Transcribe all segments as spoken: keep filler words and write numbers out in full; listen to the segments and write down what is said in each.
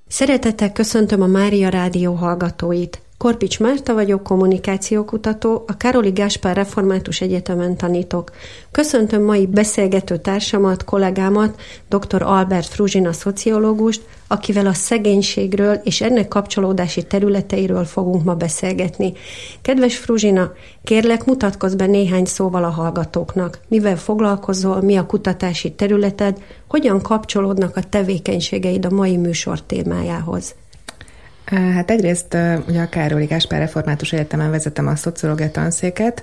Szeretettel köszöntöm a Mária Rádió hallgatóit. Korpics Márta vagyok, kommunikációkutató, a Károli Gáspár Református Egyetemen tanítok. Köszöntöm mai beszélgető társamat, kollégámat, dr. Albert Fruzsina szociológust, akivel a szegénységről és ennek kapcsolódási területeiről fogunk ma beszélgetni. Kedves Fruzsina, kérlek, mutatkozz be néhány szóval a hallgatóknak. Mivel foglalkozol, mi a kutatási területed, hogyan kapcsolódnak a tevékenységeid a mai műsor témájához? Hát egyrészt ugye a Károli Gáspár Református Egyetemen vezetem a szociológia tanszéket.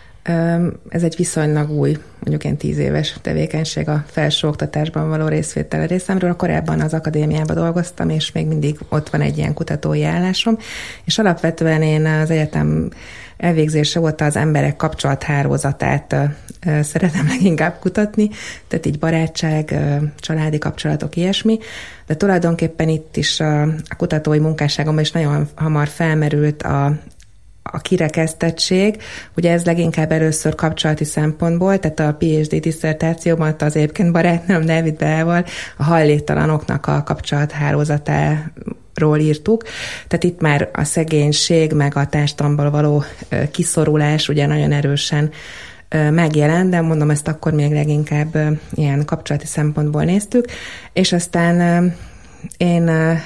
Ez egy viszonylag új, mondjuk én tíz éves tevékenység a felsőoktatásban való részvétel részemről. Korábban az akadémiában dolgoztam, és még mindig ott van egy ilyen kutatói állásom, és alapvetően én az egyetem elvégzése óta az emberek kapcsolathálózatát szeretem leginkább kutatni, tehát így barátság, családi kapcsolatok, ilyesmi, de tulajdonképpen itt is a, a kutatói munkásságomban is nagyon hamar felmerült a a kirekesztettség, ugye ez leginkább először kapcsolati szempontból, tehát a PhD disszertációban az egyébként barátnőm Dávid Beával a hajléktalanoknak a kapcsolathálózatáról írtuk, tehát itt már a szegénység meg a társadalomból való kiszorulás ugye nagyon erősen megjelent, de mondom, ezt akkor még leginkább ilyen kapcsolati szempontból néztük, és aztán én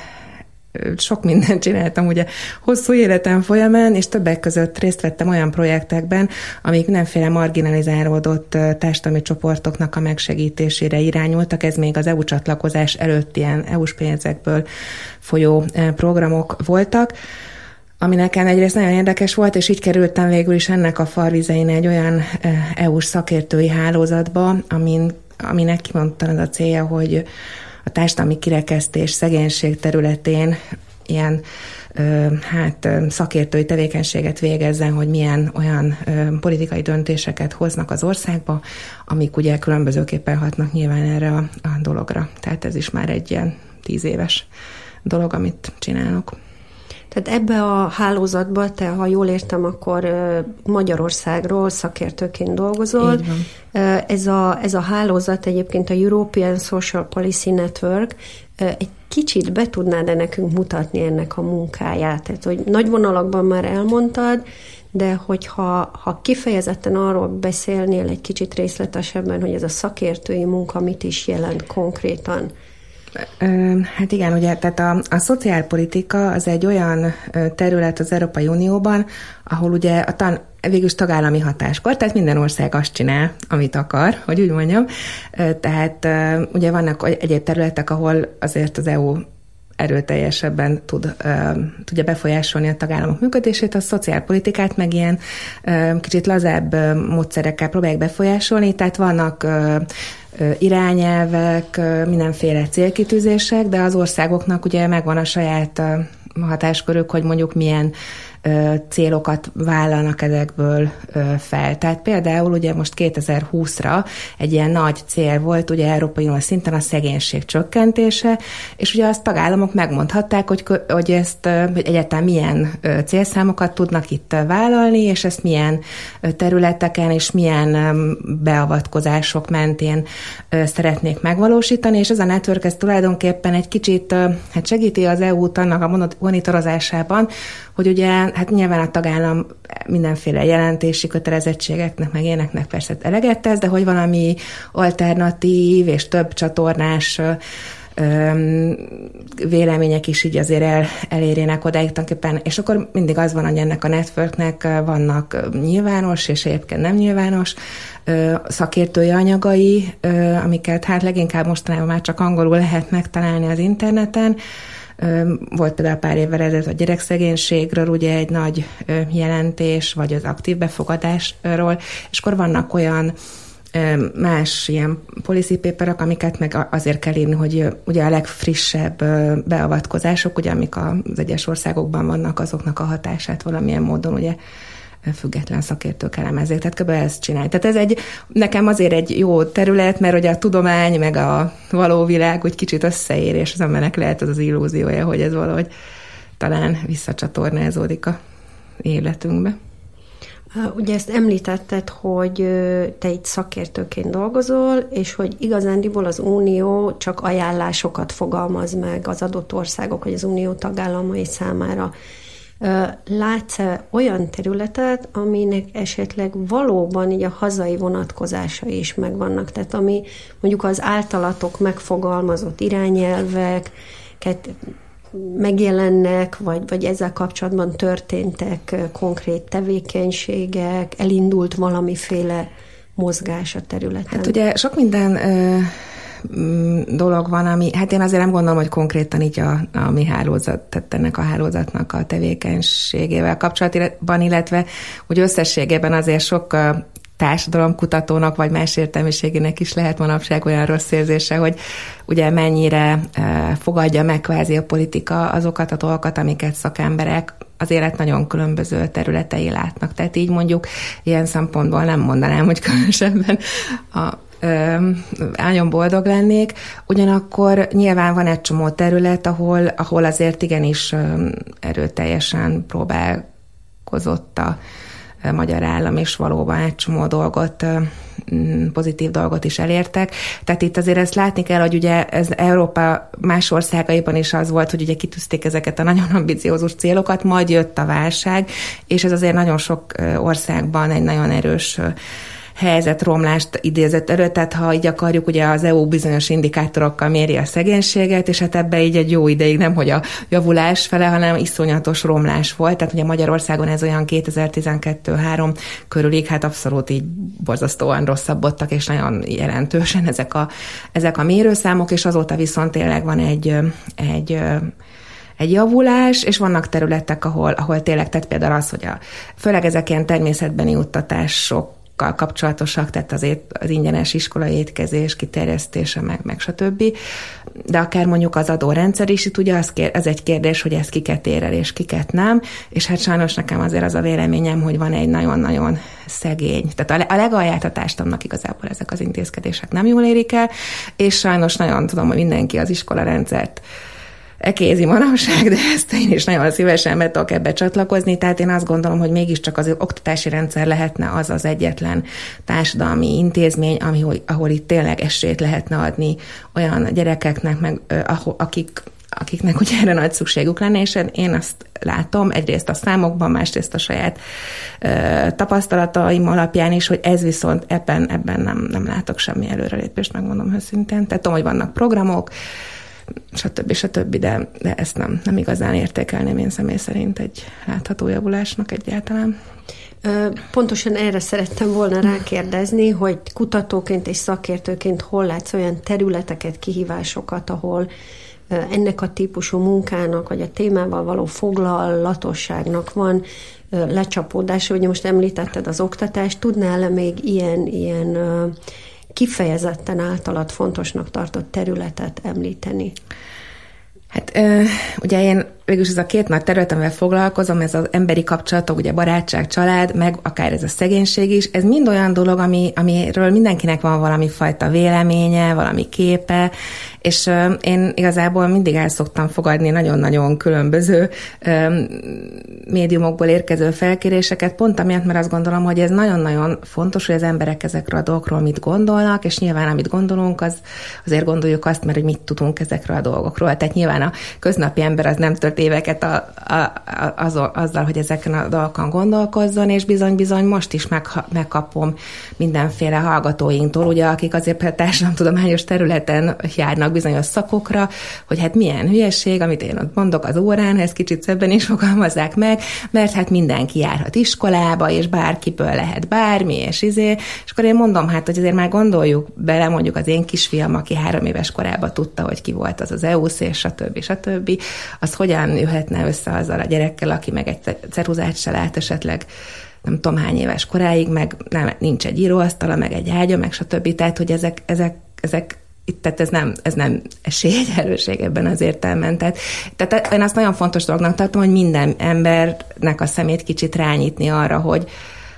sok mindent csináltam ugye hosszú életem folyamán, és többek között részt vettem olyan projektekben, amik mindenféle marginalizálódott társadalmi csoportoknak a megsegítésére irányultak. Ez még az é u csatlakozás előtt ilyen é u-s pénzekből folyó programok voltak, ami nekem egyrészt nagyon érdekes volt, és így kerültem végül is ennek a farvizein egy olyan é u-s szakértői hálózatba, amin, aminek kimondtam az a célja, hogy a társadalmi kirekesztés, szegénység területén ilyen ö, hát szakértői tevékenységet végezzen, hogy milyen olyan ö, politikai döntéseket hoznak az országba, amik ugye különbözőképpen hatnak nyilván erre a, a dologra. Tehát ez is már egy ilyen tíz éves dolog, amit csinálok. Tehát ebbe a hálózatba te, ha jól értem, akkor Magyarországról szakértőként dolgozol. Ez a, ez a hálózat egyébként a European Social Policy Network. Egy kicsit be tudnád-e nekünk mutatni ennek a munkáját? Tehát, hogy nagy vonalakban már elmondtad, de hogyha ha kifejezetten arról beszélnél egy kicsit részletesebben, hogy ez a szakértői munka mit is jelent konkrétan? Hát igen, ugye, tehát a, a szociálpolitika az egy olyan terület az Európai Unióban, ahol ugye a tan, végülis tagállami hatáskor, tehát minden ország azt csinál, amit akar, hogy úgy mondjam. Tehát ugye vannak egyéb területek, ahol azért az é u erőteljesebben tud, tudja befolyásolni a tagállamok működését, a szociálpolitikát meg ilyen kicsit lazább módszerekkel próbálják befolyásolni, tehát vannak irányelvek, mindenféle célkitűzések, de az országoknak ugye megvan a saját hatáskörük, hogy mondjuk milyen célokat vállalnak ezekből fel. Tehát például ugye most kétezer-húszra egy ilyen nagy cél volt ugye Európai Unió szinten a szegénység csökkentése, és ugye azt tagállamok megmondhatták, hogy, hogy ezt hogy egyáltalán milyen célszámokat tudnak itt vállalni, és ezt milyen területeken és milyen beavatkozások mentén szeretnék megvalósítani, és ez a network ez tulajdonképpen egy kicsit hát segíti az é u-t annak a monitorozásában, hogy ugye hát nyilván a tagállam mindenféle jelentési kötelezettségeknek, meg ilyeneknek persze eleget tesz, de hogy valami alternatív és több csatornás öm, vélemények is így azért el, elérjenek odáig tulajdonképpen, és akkor mindig az van, hogy ennek a networknek vannak nyilvános és egyébként nem nyilvános ö, szakértői anyagai, ö, amiket hát leginkább mostanában már csak angolul lehet megtalálni az interneten. Volt például pár évvel ezelőtt a gyerekszegénységről ugye egy nagy jelentés, vagy az aktív befogadásról, és akkor vannak olyan más ilyen policy paperek, amiket meg azért kell írni, hogy ugye a legfrissebb beavatkozások, ugye amik az egyes országokban vannak, azoknak a hatását valamilyen módon ugye független szakértők elemezzék. Tehát kb. Ezt csinálj. Tehát ez egy, nekem azért egy jó terület, mert ugye a tudomány, meg a való világ úgy kicsit összeér, és az embernek lehet az az illúziója, hogy ez valahogy talán visszacsatornázódik a életünkbe. Ugye ezt említetted, hogy te itt szakértőként dolgozol, és hogy igazándiból az Unió csak ajánlásokat fogalmaz meg az adott országok, vagy az Unió tagállamai számára. Látsz-e olyan területet, aminek esetleg valóban így a hazai vonatkozásai is megvannak? Tehát ami mondjuk az általatok megfogalmazott irányelveket megjelennek, vagy, vagy ezzel kapcsolatban történtek konkrét tevékenységek, elindult valamiféle mozgás a területen? Hát ugye sok minden ö, dolog van, ami, hát én azért nem gondolom, hogy konkrétan így a, a mi hálózat, tehát ennek a hálózatnak a tevékenységével kapcsolatban, illetve úgy összességében azért sok társadalomkutatónak, vagy más értelmiségének is lehet manapság olyan rossz érzése, hogy ugye mennyire fogadja meg kvázi a politika azokat a dolgokat, amiket szakemberek az élet nagyon különböző területei látnak. Tehát így mondjuk ilyen szempontból nem mondanám, hogy különösebben a nagyon boldog lennék, ugyanakkor nyilván van egy csomó terület, ahol, ahol azért igenis erőteljesen próbálkozott a magyar állam, és valóban egy csomó dolgot, pozitív dolgot is elértek. Tehát itt azért ezt látni kell, hogy ugye ez Európa más országaiban is az volt, hogy ugye kitűzték ezeket a nagyon ambiciózus célokat, majd jött a válság, és ez azért nagyon sok országban egy nagyon erős helyzetromlást idézett elő, tehát ha így akarjuk, ugye az é u bizonyos indikátorokkal méri a szegénységet, és hát ebbe így egy jó ideig nem, hogy a javulás fele, hanem iszonyatos romlás volt, tehát ugye Magyarországon ez olyan kétezer-tizenkettő-három körülig, hát abszolút így borzasztóan rosszabbodtak, és nagyon jelentősen ezek a, ezek a mérőszámok, és azóta viszont tényleg van egy, egy egy javulás, és vannak területek, ahol, ahol tényleg, tehát például az, hogy a, főleg ezek ilyen természetbeni juttatások kapcsolatosak, tehát azért az ingyenes iskolai étkezés kiterjesztése, meg, meg stb. De akár mondjuk az adórendszer is, itt ugye az, kér, az egy kérdés, hogy ez kiket ér el, és kiket nem, és hát sajnos nekem azért az a véleményem, hogy van egy nagyon-nagyon szegény, tehát a legalját a társadalomnak igazából ezek az intézkedések nem jól érik el, és sajnos nagyon tudom, hogy mindenki az iskolarendszert ekézi manapság, de ezt én is nagyon szívesen be tudok ebbe csatlakozni, tehát én azt gondolom, hogy mégiscsak az oktatási rendszer lehetne az az egyetlen társadalmi intézmény, ami, ahol itt tényleg esélyt lehetne adni olyan gyerekeknek, meg akik akiknek ugye erre nagy szükségük lenne, és én azt látom egyrészt a számokban, másrészt a saját ö, tapasztalataim alapján is, hogy ez viszont ebben, ebben nem, nem látok semmi előrelépést, megmondom őszintén. Tehát tudom, hogy vannak programok, stb. stb., de, de ezt nem, nem igazán értékelném én személy szerint egy látható javulásnak egyáltalán. Pontosan erre szerettem volna rákérdezni, hogy kutatóként és szakértőként hol látsz olyan területeket, kihívásokat, ahol ennek a típusú munkának, vagy a témával való foglalatosságnak van lecsapódása. Ugye most említetted az oktatást, tudnál-e még ilyen, ilyen kifejezetten általad fontosnak tartott területet említeni? Hát ugye én végülis ez a két nagy terület, amivel foglalkozom, ez az emberi kapcsolatok, ugye barátság, család, meg akár ez a szegénység is, ez mind olyan dolog, ami, amiről mindenkinek van valami fajta véleménye, valami képe, és én igazából mindig el szoktam fogadni nagyon-nagyon különböző médiumokból érkező felkéréseket, pont amiatt, mert azt gondolom, hogy ez nagyon-nagyon fontos, hogy az emberek ezekről a dolgokról mit gondolnak, és nyilván amit gondolunk, az azért gondoljuk azt, mert hogy mit tudunk ezekről a dolgokról. Tehát nyilván a köznapi ember az nem tört éveket a, a, az, azzal, hogy ezeken a dolgokon gondolkozzon, és bizony-bizony most is meg, megkapom mindenféle hallgatóinktól, ugye, akik azért társadalomtudományos területen járnak bizonyos szakokra, hogy hát milyen hülyeség, amit én ott mondok az órán, ezt kicsit szebben is fogalmazzák meg, mert hát mindenki járhat iskolába, és bárkiből lehet bármi, és izé, és akkor én mondom, hát, hogy azért már gondoljuk bele, mondjuk az én kisfiam, aki három éves korában tudta, hogy ki volt az az é u-sz, és stb. stb. Az hogyan jöhetne össze azzal a gyerekkel, aki meg egy ceruzát se lát esetleg nem tudom hány éves koráig, meg nem, nincs egy íróasztala, meg egy ágya, meg stb. Tehát, hogy ezek, ezek, ezek itt, tehát ez nem, ez nem esélyegyenlőség ebben az értelemben. Tehát, tehát én azt nagyon fontos dolognak tartom, hogy minden embernek a szemét kicsit rányitni arra, hogy,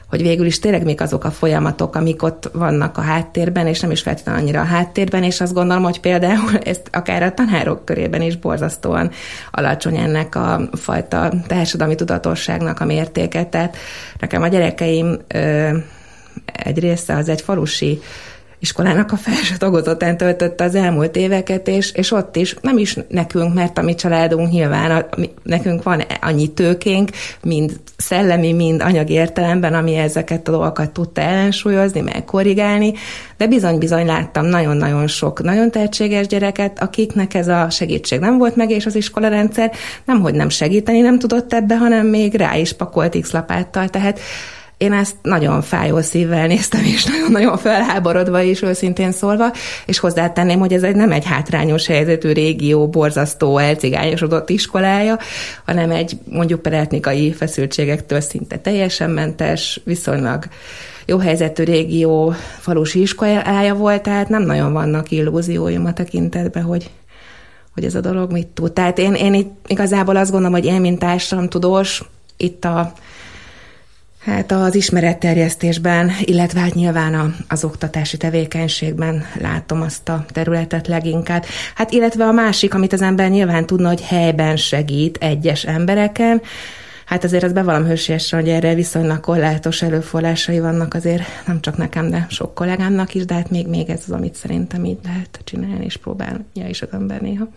hogy végül is tényleg mik azok a folyamatok, amik ott vannak a háttérben, és nem is feltétlenül annyira a háttérben, és azt gondolom, hogy például ezt akár a tanárok körében is borzasztóan alacsony ennek a fajta társadalmi tudatosságnak a mértéke. Tehát nekem a gyerekeim ö, egy része az egy falusi iskolának a felső tagozatán töltötte az elmúlt éveket, és, és ott is, nem is nekünk, mert a mi családunk nyilván, a, mi, nekünk van annyi tőkénk, mind szellemi, mind anyagi értelemben, ami ezeket a dolgokat tudta ellensúlyozni, meg korrigálni, de bizony-bizony láttam nagyon-nagyon sok, nagyon tehetséges gyereket, akiknek ez a segítség nem volt meg, és az iskolarendszer nemhogy nem segíteni nem tudott ebbe, hanem még rá is pakolt X lapáttal, tehát én ezt nagyon fájó szívvel néztem, és nagyon-nagyon felháborodva is, őszintén szólva, és hozzátenném, hogy ez egy, nem egy hátrányos helyzetű régió, borzasztó, elcigányosodott iskolája, hanem egy mondjuk per etnikai feszültségektől szinte teljesen mentes, viszonylag jó helyzetű régió falusi iskolája volt, tehát nem nagyon vannak illúzióim a tekintetben, hogy hogy ez a dolog mit tud. Tehát én, én itt igazából azt gondolom, hogy én, mint társadalomtudós, itt a Hát az ismeretterjesztésben, illetve hát nyilván az oktatási tevékenységben látom azt a területet leginkább. Hát illetve a másik, amit az ember nyilván tudna, hogy helyben segít egyes embereken, hát azért az bevallom hősiesen, hogy erre viszonylag korlátos előforrásai vannak azért nem csak nekem, de sok kollégámnak is, de hát még, még ez az, amit szerintem így lehet csinálni, és próbálja is az ember néha.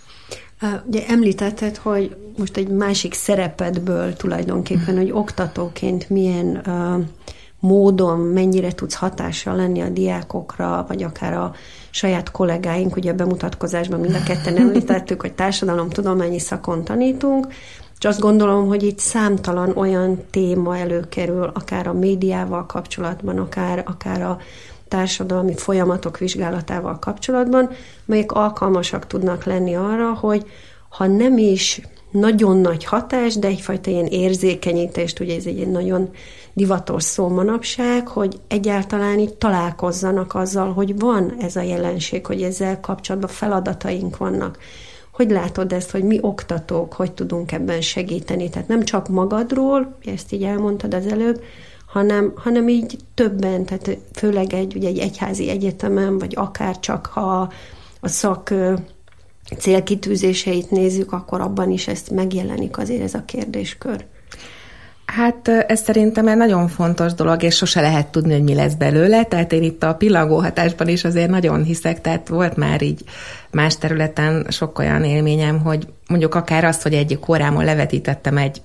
Ugye említetted, hogy most egy másik szerepedből tulajdonképpen, hogy oktatóként milyen uh, módon, mennyire tudsz hatással lenni a diákokra, vagy akár a saját kollégáink, ugye a bemutatkozásban mind a ketten említettük, hogy társadalomtudományi szakon tanítunk, és azt gondolom, hogy itt számtalan olyan téma előkerül, akár a médiával kapcsolatban, akár, akár a társadalmi folyamatok vizsgálatával kapcsolatban, melyek alkalmasak tudnak lenni arra, hogy ha nem is nagyon nagy hatás, de egyfajta ilyen érzékenyítést, ugye ez egy nagyon divatos szó manapság, hogy egyáltalán itt találkozzanak azzal, hogy van ez a jelenség, hogy ezzel kapcsolatban feladataink vannak. Hogy látod ezt, hogy mi oktatók, hogy tudunk ebben segíteni? Tehát nem csak magadról, ezt így elmondtad az előbb, hanem, hanem így többen, tehát főleg egy, ugye egy egyházi egyetemen, vagy akár csak ha a szak célkitűzéseit nézzük, akkor abban is ezt megjelenik azért ez a kérdéskör. Hát ez szerintem egy nagyon fontos dolog, és sose lehet tudni, hogy mi lesz belőle, tehát én itt a pillangó hatásban is azért nagyon hiszek, tehát volt már így más területen sok olyan élményem, hogy mondjuk akár azt, hogy egyik órámon levetítettem egy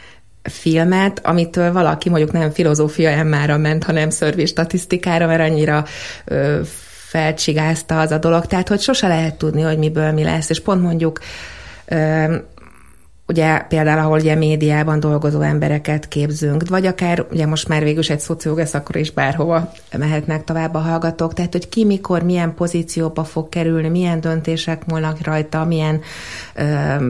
filmet, amitől valaki mondjuk nem filozófia emmára ment, hanem szörvi statisztikára, mert annyira ö, felcsigázta az a dolog, tehát hogy sose lehet tudni, hogy miből mi lesz, és pont mondjuk ö, ugye például, ahol ugye médiában dolgozó embereket képzünk, vagy akár ugye most már végül is egy szociológia szakra is bárhova mehetnek tovább a hallgatók, tehát hogy ki, mikor, milyen pozícióba fog kerülni, milyen döntések múlnak rajta, milyen ö,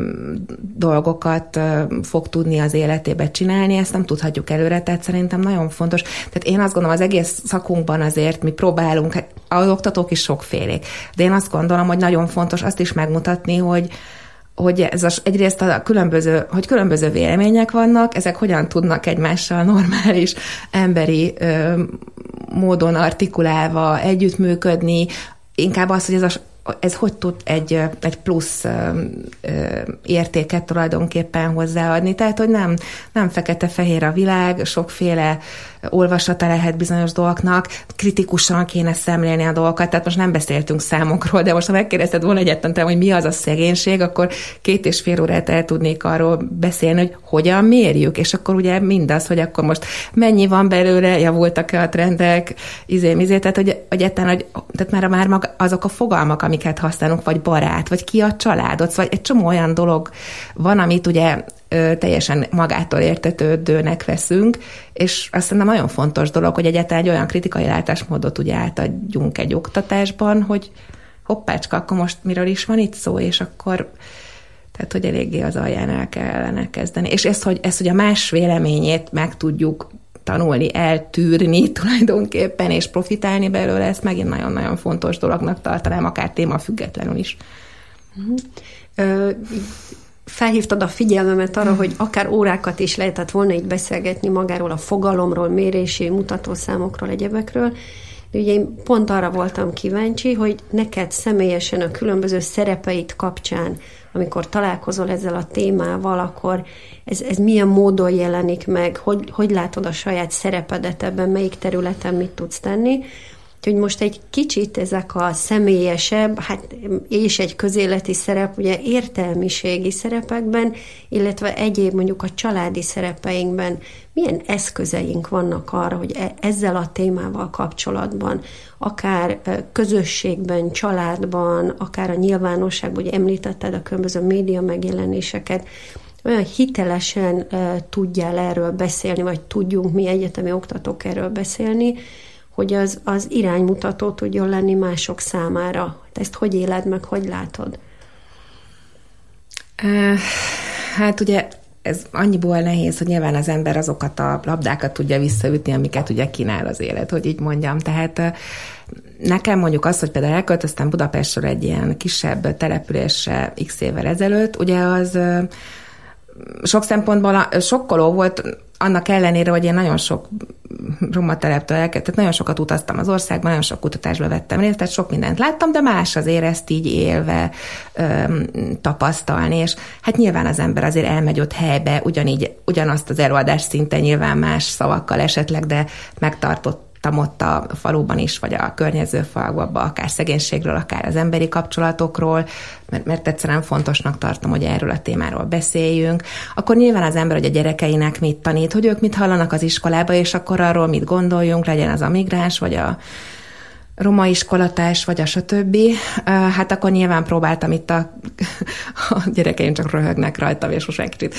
dolgokat ö, fog tudni az életébe csinálni, ezt nem tudhatjuk előre, tehát szerintem nagyon fontos. Tehát én azt gondolom, az egész szakunkban azért mi próbálunk, hát az oktatók is sokfélék, de én azt gondolom, hogy nagyon fontos azt is megmutatni, hogy hogy ez az, egyrészt a különböző, hogy különböző vélemények vannak, ezek hogyan tudnak egymással normális, emberi ö, módon artikulálva együttműködni, inkább az, hogy ez, a, ez hogy tud egy, egy plusz ö, ö, értéket tulajdonképpen hozzáadni. Tehát, hogy nem, nem fekete-fehér a világ, sokféle olvasata lehet bizonyos dolgoknak, kritikusan kéne szemlélni a dolgokat, tehát most nem beszéltünk számokról, de most ha megkérdezted volna egyetlen, hogy mi az a szegénység, akkor két és fél órát el tudnék arról beszélni, hogy hogyan mérjük, és akkor ugye mindaz, hogy akkor most mennyi van belőle, javultak-e a trendek, izé, izé, tehát hogy, hogy, etten, hogy tehát már, már maga, azok a fogalmak, amiket használunk, vagy barát, vagy ki a családod, vagy egy csomó olyan dolog van, amit ugye teljesen magától értetődőnek veszünk, és azt szerintem nagyon fontos dolog, hogy egyáltalán egy olyan kritikai látásmódot ugye átadjunk egy oktatásban, hogy hoppácska, akkor most miről is van itt szó, és akkor tehát, hogy eléggé az alján el kellene kezdeni. És ezt, hogy, ezt, hogy a más véleményét meg tudjuk tanulni, eltűrni tulajdonképpen, és profitálni belőle, ezt megint nagyon-nagyon fontos dolognak tartanám, akár téma függetlenül is. Uh-huh. Ö, felhívtad a figyelmemet arra, hogy akár órákat is lehetett volna így beszélgetni magáról, a fogalomról, mérési, mutatószámokról, egyebekről. De ugye én pont arra voltam kíváncsi, hogy neked személyesen a különböző szerepeit kapcsán, amikor találkozol ezzel a témával, akkor ez, ez milyen módon jelenik meg, hogy, hogy látod a saját szerepedet ebben, melyik területen mit tudsz tenni. Úgyhogy most egy kicsit ezek a személyesebb, hát és egy közéleti szerep, ugye értelmiségi szerepekben, illetve egyéb mondjuk a családi szerepeinkben milyen eszközeink vannak arra, hogy ezzel a témával kapcsolatban, akár közösségben, családban, akár a nyilvánosságban, ugye említetted a különböző média megjelenéseket, olyan hitelesen uh, tudjál erről beszélni, vagy tudjunk mi egyetemi oktatók erről beszélni, hogy az, az iránymutató tudjon lenni mások számára. Te ezt hogy éled meg, hogy látod? Hát ugye ez annyiból nehéz, hogy nyilván az ember azokat a labdákat tudja visszaütni, amiket ugye kínál az élet, hogy így mondjam. Tehát nekem mondjuk az, hogy például elköltöztem Budapestről egy ilyen kisebb településre x évvel ezelőtt, ugye az sok szempontból sokkoló volt, annak ellenére, hogy én nagyon sok roma teleptől elkezdtem, tehát nagyon sokat utaztam az országban, nagyon sok kutatásba vettem részt, tehát sok mindent láttam, de más azért ezt így élve öm, tapasztalni, és hát nyilván az ember azért elmegy ott helybe, ugyanígy, ugyanazt az előadás szinten nyilván más szavakkal esetleg, de megtartott ott a faluban is, vagy a környező falvakban, akár szegénységről, akár az emberi kapcsolatokról, mert, mert egyszerűen fontosnak tartom, hogy erről a témáról beszéljünk. Akkor nyilván az ember, hogy a gyerekeinek mit tanít, hogy ők mit hallanak az iskolába, és akkor arról mit gondoljunk, legyen az a migráns, vagy a roma iskolatás, vagy a stb. Hát akkor nyilván próbáltam itt a, a gyerekeim csak röhögnek rajtam, és most egy kicsit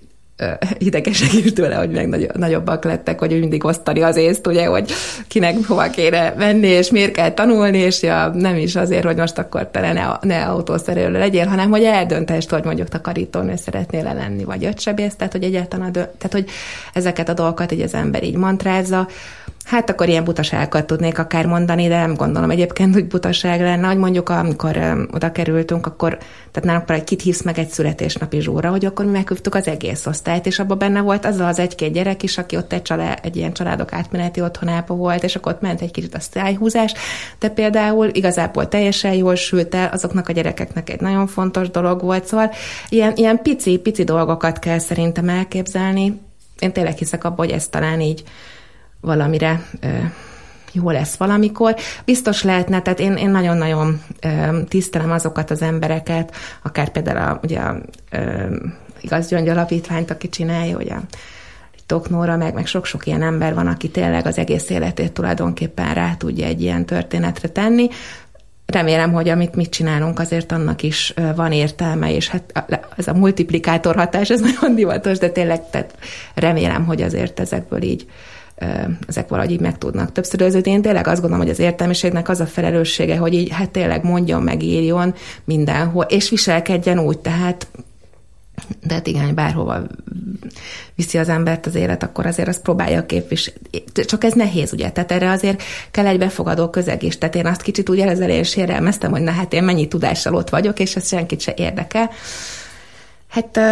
idegesek is tőle, hogy meg nagyobbak lettek, hogy mindig osztani az észt, ugye, hogy kinek hova kéne menni, és miért kell tanulni, és ja, nem is azért, hogy most akkor te ne, ne autószerelő legyél, hanem hogy eldöntest, hogy mondjuk takarítónő szeretnél lenni, vagy öccsebész, tehát hogy egyáltalán a dö- tehát hogy ezeket a dolgokat így az ember így mantrázza. Hát akkor ilyen butaságokat tudnék akár mondani, de nem gondolom egyébként, hogy butaság lenne, hogy mondjuk amikor um, oda kerültünk, akkor, tehát nálunk például kit hívsz meg egy születésnapi zsóra, hogy akkor mi meghívtuk az egész osztályt, és abban benne volt az az egy-két gyerek is, aki ott egy, család, egy ilyen családok átmeneti otthonában volt, és akkor ott ment egy kicsit a szájhúzás, de például igazából teljesen jól sült el, azoknak a gyerekeknek egy nagyon fontos dolog volt, szóval ilyen, ilyen pici, pici dolgokat kell szerintem elképzelni. Én tényleg hiszek abban, hogy ez talán így valamire ö, jó lesz valamikor. Biztos lehetne, tehát én, én nagyon-nagyon ö, tisztelem azokat az embereket, akár például a, ugye a ö, Igaz Gyöngy Alapítványt, aki csinálja, hogy a Tóth Nóra, meg, meg sok-sok ilyen ember van, aki tényleg az egész életét tulajdonképpen rá tudja egy ilyen történetre tenni. Remélem, hogy amit mit csinálunk, azért annak is van értelme, és hát ez a multiplikátor hatás, ez nagyon divatos, de tényleg tehát remélem, hogy azért ezekből így ezek valahogy így meg tudnak többszöröződni. Én tényleg azt gondolom, hogy az értelmiségnek az a felelőssége, hogy így hát tényleg mondjon, meg írjon mindenhol, és viselkedjen úgy, tehát de hát igen, bárhova viszi az embert az élet, akkor azért azt próbálja képviselni. Csak ez nehéz, ugye? Tehát erre azért kell egy befogadó közeg is. Tehát én azt kicsit úgy ezzel is sérelmeztem, hogy na hát én mennyi tudással ott vagyok, és ez senkit se érdekel. Hát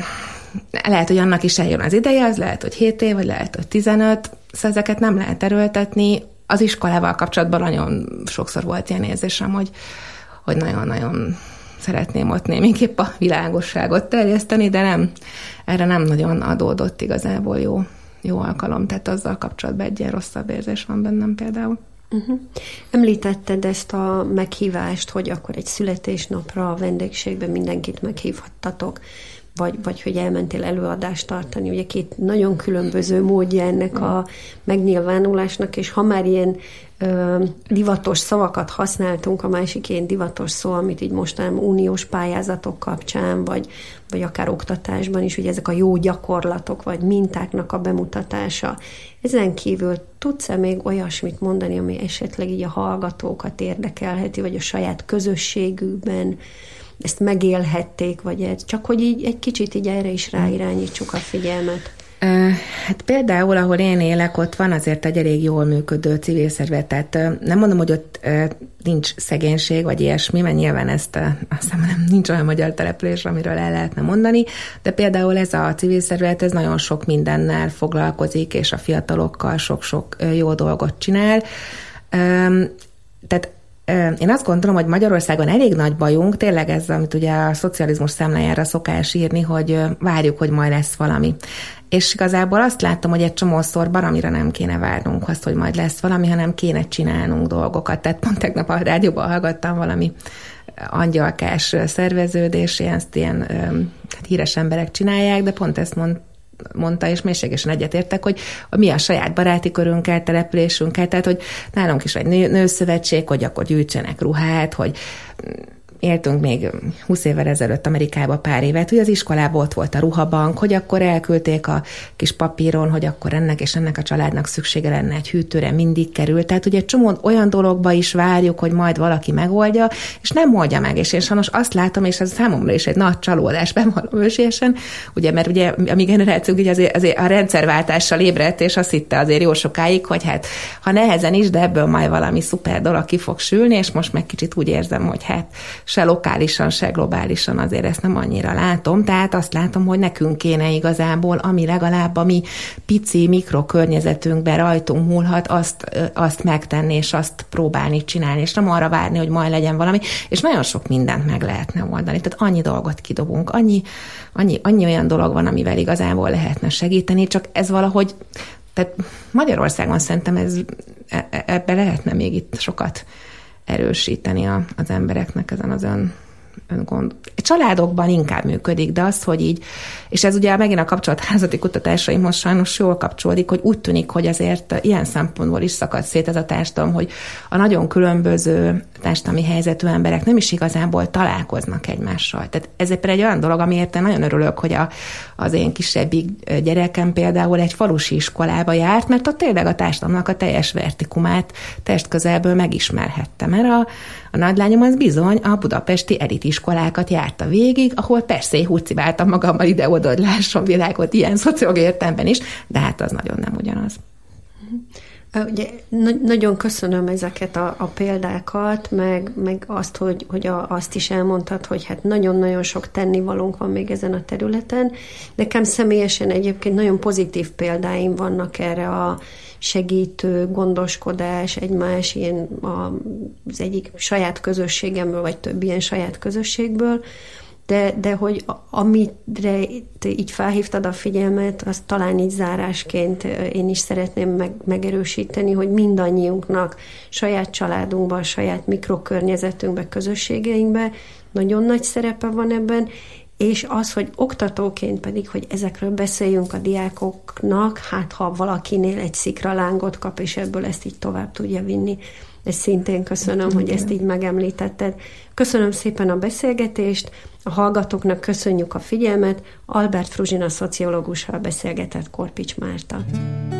lehet, hogy annak is eljön az ideje, az lehet, hogy hét év, vagy lehet, hogy tizenöt, szóval ezeket nem lehet erőltetni. Az iskolával kapcsolatban nagyon sokszor volt ilyen érzésem, hogy, hogy nagyon-nagyon szeretném ott némiképp a világosságot terjeszteni, de nem, erre nem nagyon adódott igazából jó, jó alkalom, tehát azzal kapcsolatban egy ilyen rosszabb érzés van bennem például. Uh-huh. Említetted ezt a meghívást, hogy akkor egy születésnapra a vendégségben mindenkit meghívhattatok, vagy, vagy hogy elmentél előadást tartani. Ugye két nagyon különböző módja ennek a megnyilvánulásnak, és ha már ilyen ö, divatos szavakat használtunk, a másik ilyen divatos szó, amit így mostanában uniós pályázatok kapcsán, vagy, vagy akár oktatásban is, hogy ezek a jó gyakorlatok, vagy mintáknak a bemutatása. Ezen kívül tudsz-e még olyasmit mondani, ami esetleg így a hallgatókat érdekelheti, vagy a saját közösségükben ezt megélhették, vagy ez, csak hogy így egy kicsit így erre is ráirányítsuk a figyelmet. Hát például, ahol én élek, ott van azért egy elég jól működő civil szervezet, tehát nem mondom, hogy ott nincs szegénység, vagy ilyesmi, mert nyilván ezt azt hiszem, nem, nincs olyan magyar település, amiről el lehetne mondani, de például ez a civil szervezet, ez nagyon sok mindennel foglalkozik, és a fiatalokkal sok-sok jó dolgot csinál. Tehát én azt gondolom, hogy Magyarországon elég nagy bajunk, tényleg ez, amit ugye a szocializmus számlájára szokás írni, hogy várjuk, hogy majd lesz valami. És igazából azt láttam, hogy egy csomószor baromira nem kéne várnunk azt, hogy majd lesz valami, hanem kéne csinálnunk dolgokat. Tehát pont tegnap a rádióban hallgattam valami angyalkás szerveződés, ilyen, ezt ilyen hát híres emberek csinálják, de pont ezt mond, mondta, és mélységesen egyetértek, hogy mi a saját baráti körünkkel, településünkkel, tehát hogy nálunk is egy nő, nőszövetség, hogy akkor gyűjtsenek ruhát, hogy éltünk még húsz évvel ezelőtt Amerikába pár évet, hogy az iskolában ott volt a ruhabank, hogy akkor elküldték a kis papíron, hogy akkor ennek és ennek a családnak szüksége lenne egy hűtőre, mindig került. Tehát ugye egy csomó olyan dologba is várjuk, hogy majd valaki megoldja, és nem oldja meg. És én sajnos azt látom, és ez számomra is egy nagy csalódás, bevallom ősiesen, ugye, mert ugye a mi generációnk ugye azért, azért a rendszerváltással ébredt, és azt hitte azért jó sokáig, hogy hát ha nehezen is, de ebből majd valami szuper dolog ki fog sülni, és most meg kicsit úgy érzem, hogy hát se lokálisan, se globálisan azért ezt nem annyira látom, tehát azt látom, hogy nekünk kéne igazából, ami legalább a mi pici mikrokörnyezetünkben rajtunk múlhat, azt, azt megtenni, és azt próbálni csinálni, és nem arra várni, hogy majd legyen valami, és nagyon sok mindent meg lehetne oldani. Tehát annyi dolgot kidobunk, annyi, annyi, annyi olyan dolog van, amivel igazából lehetne segíteni, csak ez valahogy, tehát Magyarországon szerintem ez, ebbe lehetne még itt sokat erősíteni a, az embereknek ezen az ön, öngond. Családokban inkább működik, de az, hogy így, és ez ugye megint a kapcsolatházati kutatásaimhoz sajnos jól kapcsolódik, hogy úgy tűnik, hogy azért ilyen szempontból is szakad szét ez a társadalom, hogy a nagyon különböző társadalmi helyzetű emberek nem is igazából találkoznak egymással. Tehát ez egy olyan dolog, amiért én nagyon örülök, hogy a, az én kisebbik gyerekem például egy falusi iskolába járt, mert ott tényleg a társadalomnak a teljes vertikumát testközelből megismerhette, mert a, a nagylányom az bizony a budapesti elitiskolákat járta végig, ahol persze én hurcibáltam magammal ide-oda, hogy lásson világot ilyen szociológiai értelemben is, de hát az nagyon nem ugyanaz. Ugye, na- nagyon köszönöm ezeket a, a példákat, meg, meg azt, hogy, hogy a, azt is elmondtad, hogy hát nagyon-nagyon sok tennivalónk van még ezen a területen. Nekem személyesen egyébként nagyon pozitív példáim vannak erre a segítő, gondoskodás, egymás ilyen az egyik saját közösségemből, vagy több ilyen saját közösségből, de, de hogy amire így felhívtad a figyelmet, azt talán így zárásként én is szeretném meg, megerősíteni, hogy mindannyiunknak saját családunkban, saját mikrokörnyezetünkben, közösségeinkben nagyon nagy szerepe van ebben, és az, hogy oktatóként pedig, hogy ezekről beszéljünk a diákoknak, hát ha valakinél egy szikralángot kap, és ebből ezt így tovább tudja vinni. Ezt szintén köszönöm, hogy ezt így megemlítetted. Köszönöm szépen a beszélgetést, a hallgatóknak köszönjük a figyelmet. Albert Fruzsina szociológussal beszélgetett Korpics Márta.